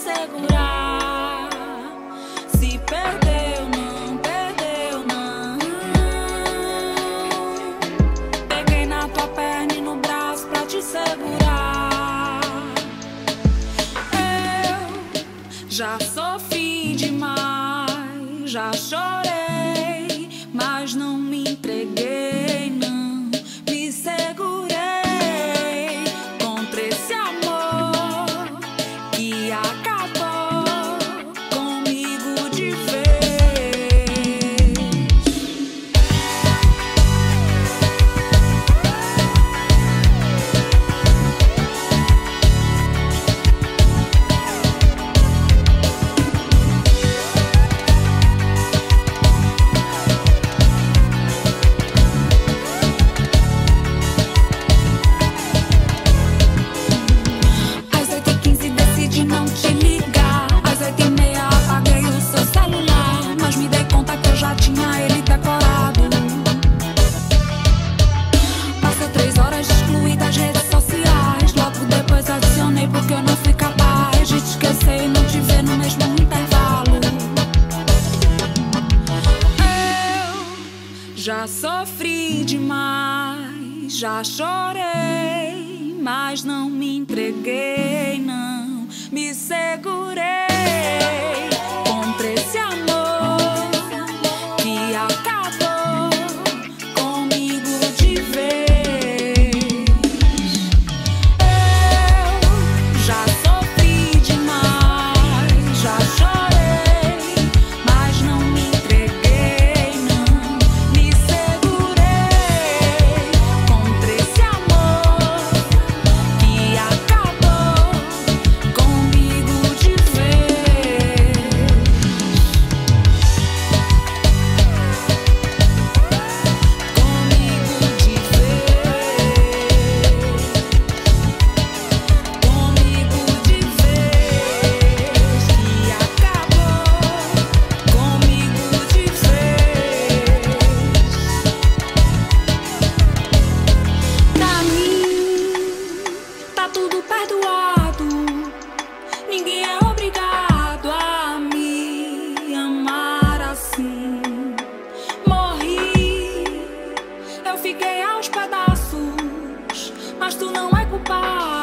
segurar. Se perdeu, não perdeu, não. Peguei na tua perna e no braço pra te segurar. Eu já sofri demais, já chorei, mas não me entreguei, não me segurei contra esse amor que acabou comigo de vez. Às 8h15 decidi não te ligar. Às 8h30 apaguei o seu celular, mas me dei conta que eu já tinha ele decorado. Passei 3 horas excluída das redes sociais. Logo depois adicionei porque eu não fui capaz de te esquecer e não te ver no mesmo intervalo. Eu já sofri demais, já chorei, mas não me entreguei, não me segurei contra esse amor que acabou comigo de vez. Eu já sofri demais, já chorei, mas não me entreguei, não me segurei contra esse amor que acabou comigo de vez. Comigo de vez. Comigo de vez. Que acabou comigo de vez. Pra mim tá tudo perdoado. Ninguém é obrigado a me amar assim. Morri, eu fiquei aos pedaços, mas tu não é culpado.